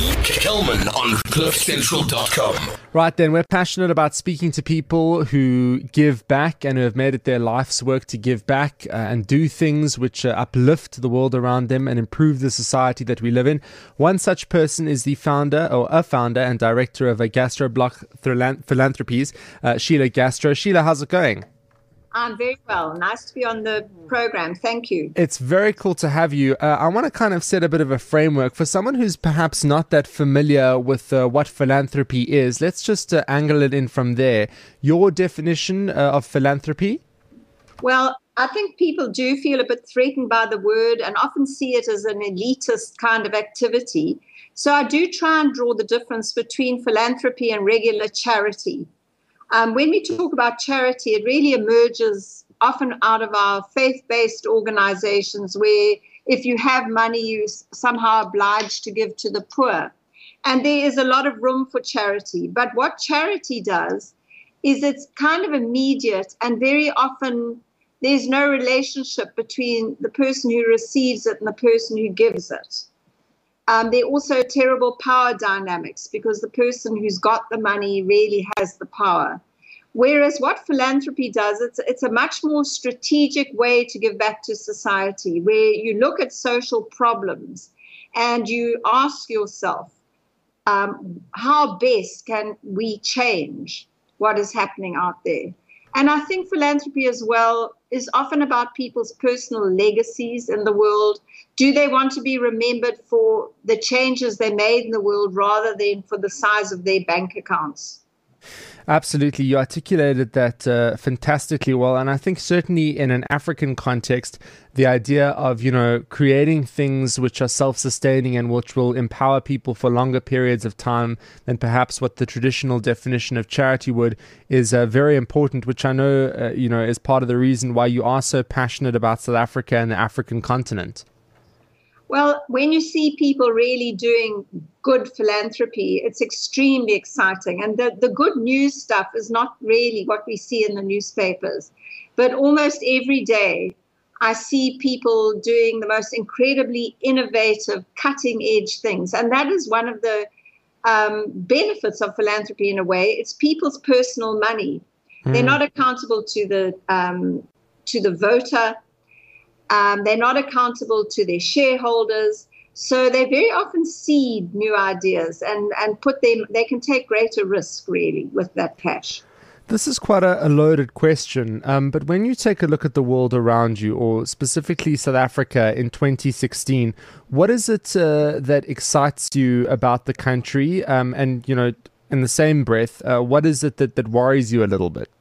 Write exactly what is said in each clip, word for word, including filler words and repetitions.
Kelman on cliff central dot com. Right then, we're passionate about speaking to people who give back and who have made it their life's work to give back uh, and do things which uh, uplift the world around them and improve the society that we live in. One such person is the founder or a founder and director of a Gastroblock Philanthropies, uh, Sheila Gastro. Sheila, how's it going? I'm very well. Nice to be on the program. Thank you. It's very cool to have you. Uh, I want to kind of set a bit of a framework for someone who's perhaps not that familiar with uh, what philanthropy is. Let's just uh, angle it in from there. Your definition uh, of philanthropy? Well, I think people do feel a bit threatened by the word and often see it as an elitist kind of activity. So I do try and draw the difference between philanthropy and regular charity. Um, when we talk about charity, it really emerges often out of our faith-based organizations where if you have money, you're somehow obliged to give to the poor. And there is a lot of room for charity. But what charity does is it's kind of immediate, and very often there's no relationship between the person who receives it and the person who gives it. Um, there are also terrible power dynamics because the person who's got the money really has the power. Whereas what philanthropy does, it's, it's a much more strategic way to give back to society, where you look at social problems and you ask yourself, um, how best can we change what is happening out there? And I think philanthropy as well is often about people's personal legacies in the world. Do they want to be remembered for the changes they made in the world rather than for the size of their bank accounts? Absolutely. You articulated that uh, fantastically well. And I think certainly in an African context, the idea of, you know, creating things which are self-sustaining and which will empower people for longer periods of time than perhaps what the traditional definition of charity would is uh, very important, which I know, uh, you know, is part of the reason why you are so passionate about South Africa and the African continent. Well, when you see people really doing good philanthropy, it's extremely exciting. And the, the good news stuff is not really what we see in the newspapers. But almost every day, I see people doing the most incredibly innovative, cutting-edge things. And that is one of the um, benefits of philanthropy in a way. It's people's personal money. Mm. They're not accountable to the um, to the voter. Um, they're not accountable to their shareholders. So they very often seed new ideas and, and put them, they can take greater risk really with that cash. This is quite a, a loaded question, um, but when you take a look at the world around you, or specifically South Africa in twenty sixteen, what is it uh, that excites you about the country? Um, and, you know, in the same breath, uh, what is it that, that worries you a little bit?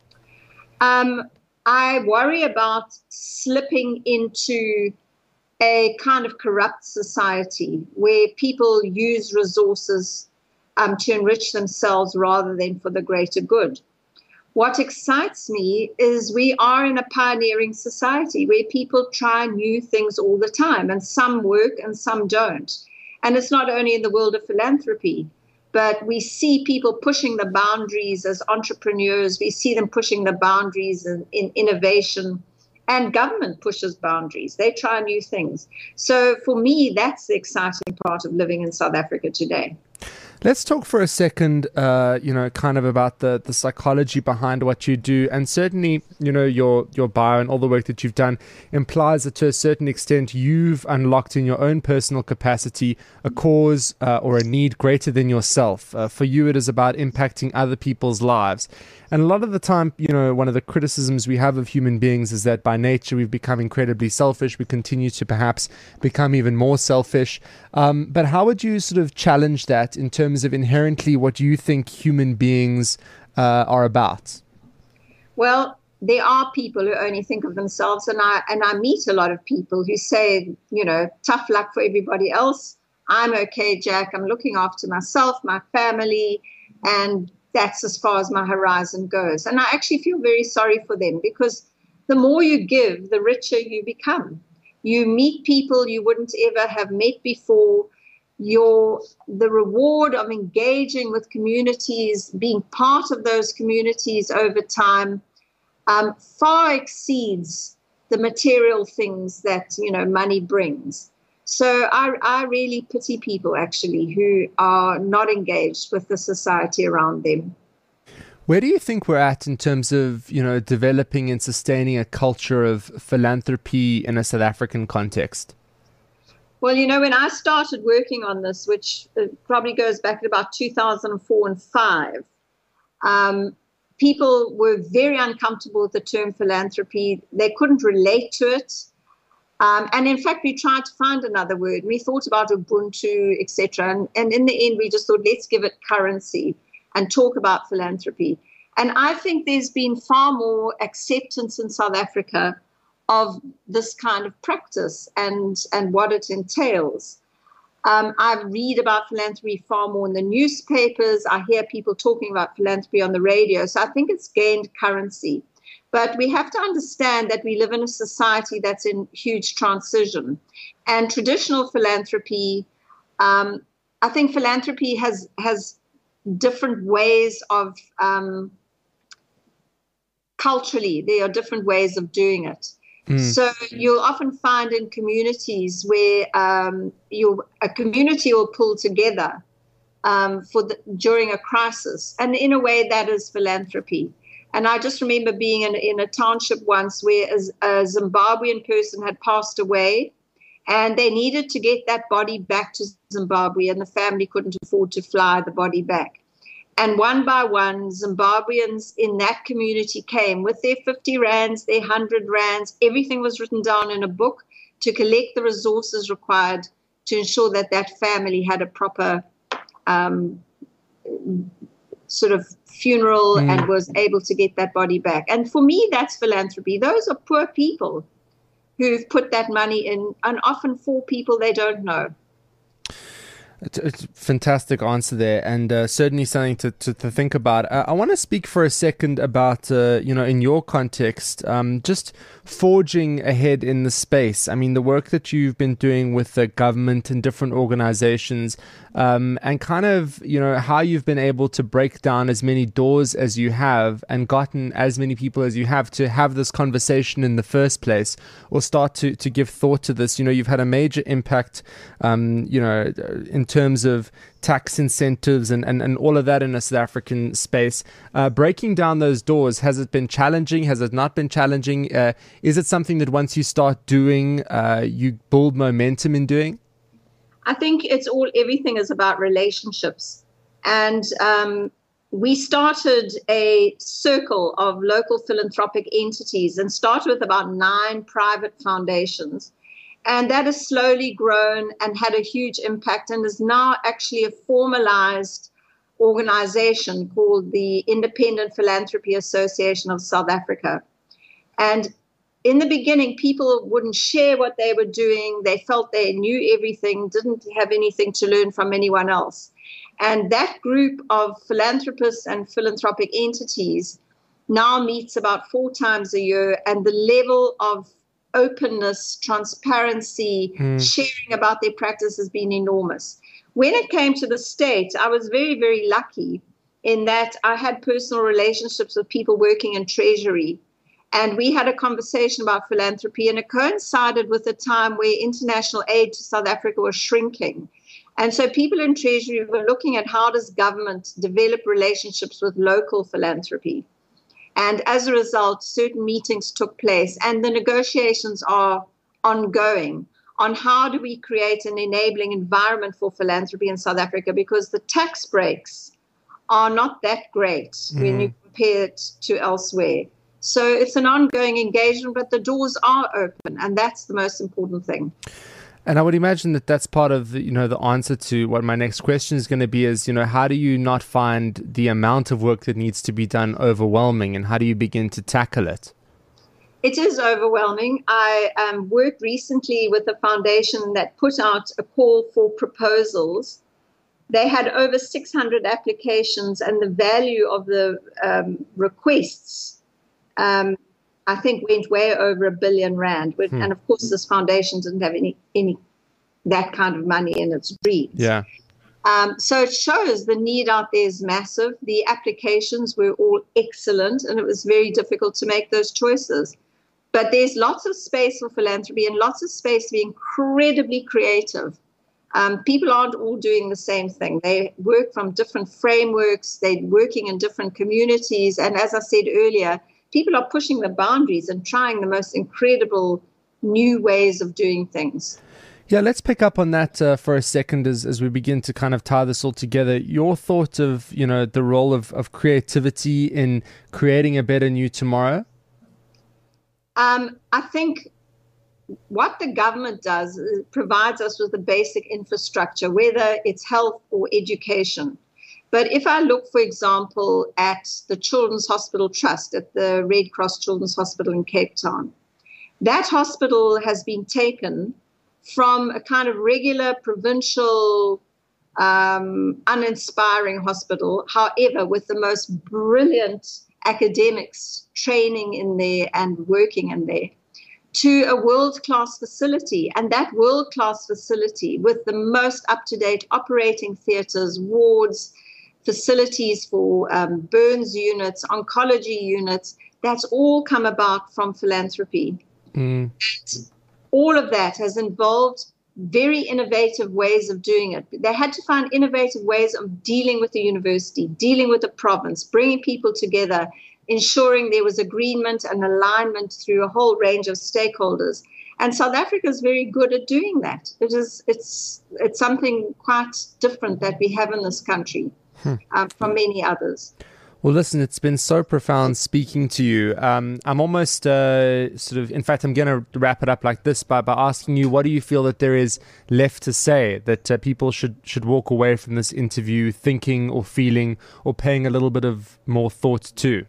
Um. I worry about slipping into a kind of corrupt society where people use resources um, to enrich themselves rather than for the greater good. What excites me is we are in a pioneering society where people try new things all the time, and some work and some don't. And it's not only in the world of philanthropy, but we see people pushing the boundaries as entrepreneurs. We see them pushing the boundaries in, in innovation, and government pushes boundaries. They try new things. So for me, that's the exciting part of living in South Africa today. Let's talk for a second, uh, you know, kind of about the, the psychology behind what you do. And certainly, you know, your, your bio and all the work that you've done implies that to a certain extent you've unlocked in your own personal capacity a cause uh, or a need greater than yourself. Uh, for you, it is about impacting other people's lives. And a lot of the time, you know, one of the criticisms we have of human beings is that by nature we've become incredibly selfish. We continue to perhaps become even more selfish. Um, but how would you sort of challenge that in terms of inherently what you think human beings uh, are about? Well, there are people who only think of themselves, and I and I meet a lot of people who say, you know, tough luck for everybody else. I'm okay, Jack. I'm looking after myself, my family, and that's as far as my horizon goes. And I actually feel very sorry for them, because the more you give, the richer you become. You meet people you wouldn't ever have met before. Your the reward of engaging with communities, being part of those communities over time, um, far exceeds the material things that, you know, money brings. So I, I really pity people, actually, who are not engaged with the society around them. Where do you think we're at in terms of, you know, developing and sustaining a culture of philanthropy in a South African context? Well, you know, when I started working on this, which probably goes back to about two thousand four and five, um, people were very uncomfortable with the term philanthropy. They couldn't relate to it. Um, and in fact, we tried to find another word. We thought about Ubuntu, et cetera. And, and in the end, we just thought, let's give it currency and talk about philanthropy. And I think there's been far more acceptance in South Africa of this kind of practice and, and what it entails. Um, I read about philanthropy far more in the newspapers. I hear people talking about philanthropy on the radio. So I think it's gained currency. But we have to understand that we live in a society that's in huge transition. And traditional philanthropy, um, I think philanthropy has has different ways of, um, culturally, there are different ways of doing it. Mm. So you'll often find in communities where um, you a community will pull together um, for the, during a crisis. And in a way, that is philanthropy. And I just remember being in, in a township once where a, a Zimbabwean person had passed away, and they needed to get that body back to Zimbabwe, and the family couldn't afford to fly the body back. And one by one, Zimbabweans in that community came with their fifty rands, their one hundred rands. Everything was written down in a book to collect the resources required to ensure that that family had a proper um, sort of funeral mm. and was able to get that body back. And for me, that's philanthropy. Those are poor people who've put that money in, and often for people they don't know. It's, it's a fantastic answer there, and uh, certainly something to, to, to think about. Uh, I want to speak for a second about, uh, you know, in your context, um, just forging ahead in the space. I mean, the work that you've been doing with the government and different organizations, um, and kind of, you know, how you've been able to break down as many doors as you have and gotten as many people as you have to have this conversation in the first place, or start to, to give thought to this. You know, you've had a major impact, um, you know, in terms of tax incentives and, and, and all of that in a South African space. Uh, breaking down those doors, has it been challenging? Has it not been challenging? Uh, is it something that once you start doing, uh, you build momentum in doing? I think it's all, everything is about relationships. And um, we started a circle of local philanthropic entities and started with about nine private foundations. And that has slowly grown and had a huge impact, and is now actually a formalized organization called the Independent Philanthropy Association of South Africa. And in the beginning, people wouldn't share what they were doing. They felt they knew everything, didn't have anything to learn from anyone else. And that group of philanthropists and philanthropic entities now meets about four times a year, and the level of openness, transparency, mm. sharing about their practice has been enormous. When it came to the state, I was very, very lucky in that I had personal relationships with people working in Treasury. And we had a conversation about philanthropy, and it coincided with a time where international aid to South Africa was shrinking. And so people in Treasury were looking at how does government develop relationships with local philanthropy. And as a result, certain meetings took place, and the negotiations are ongoing on how do we create an enabling environment for philanthropy in South Africa, because the tax breaks are not that great mm. when you compare it to elsewhere. So it's an ongoing engagement, but the doors are open, and that's the most important thing. And I would imagine that that's part of the, you know, the answer to what my next question is going to be is, you know, how do you not find the amount of work that needs to be done overwhelming, and how do you begin to tackle it? It is overwhelming. I um, worked recently with a foundation that put out a call for proposals. They had over six hundred applications, and the value of the um, requests um I think went way over a billion rand. Hmm. And of course, this foundation didn't have any, any that kind of money in its dreams. Yeah. Um, so it shows the need out there is massive. The applications were all excellent, and it was very difficult to make those choices. But there's lots of space for philanthropy and lots of space to be incredibly creative. Um, people aren't all doing the same thing. They work from different frameworks. They're working in different communities. And as I said earlier, people are pushing the boundaries and trying the most incredible new ways of doing things. Yeah, let's pick up on that uh, for a second as, as we begin to kind of tie this all together. Your thought of, you know, the role of, of creativity in creating a better new tomorrow? Um, I think what the government does is it provides us with the basic infrastructure, whether it's health or education. But if I look, for example, at the Children's Hospital Trust, at the Red Cross Children's Hospital in Cape Town, that hospital has been taken from a kind of regular provincial, um, uninspiring hospital, however, with the most brilliant academics training in there and working in there, to a world-class facility. And that world-class facility with the most up-to-date operating theatres, wards, facilities for um, burns units, oncology units, that's all come about from philanthropy. Mm. And all of that has involved very innovative ways of doing it. They had to find innovative ways of dealing with the university, dealing with the province, bringing people together, ensuring there was agreement and alignment through a whole range of stakeholders. And South Africa is very good at doing that. It is, it's, it's something quite different that we have in this country hmm. um, from many others. Well, listen, it's been so profound speaking to you. Um, I'm almost uh, sort of, in fact, I'm going to wrap it up like this by, by asking you, what do you feel that there is left to say that uh, people should, should walk away from this interview thinking or feeling or paying a little bit of more thought to?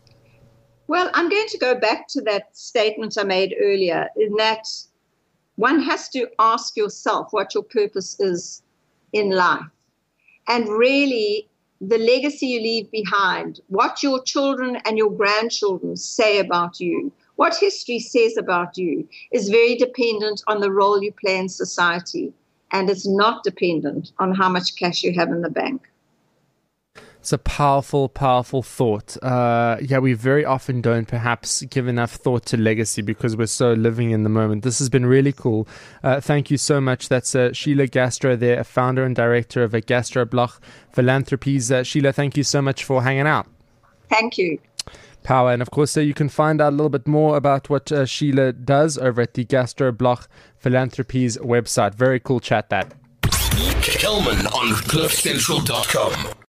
Well, I'm going to go back to that statement I made earlier, in that one has to ask yourself what your purpose is in life. And really, the legacy you leave behind, what your children and your grandchildren say about you, what history says about you, is very dependent on the role you play in society. And it's not dependent on how much cash you have in the bank. It's a powerful, powerful thought. Uh, yeah, we very often don't perhaps give enough thought to legacy because we're so living in the moment. This has been really cool. Uh, thank you so much. That's uh, Sheila Gastro there, a founder and director of a GastroBloch Philanthropies. Uh, Sheila, thank you so much for hanging out. Thank you. Power. And of course, uh, you can find out a little bit more about what uh, Sheila does over at the GastroBloch Philanthropies website. Very cool chat, that. Kelman on cliff central dot com.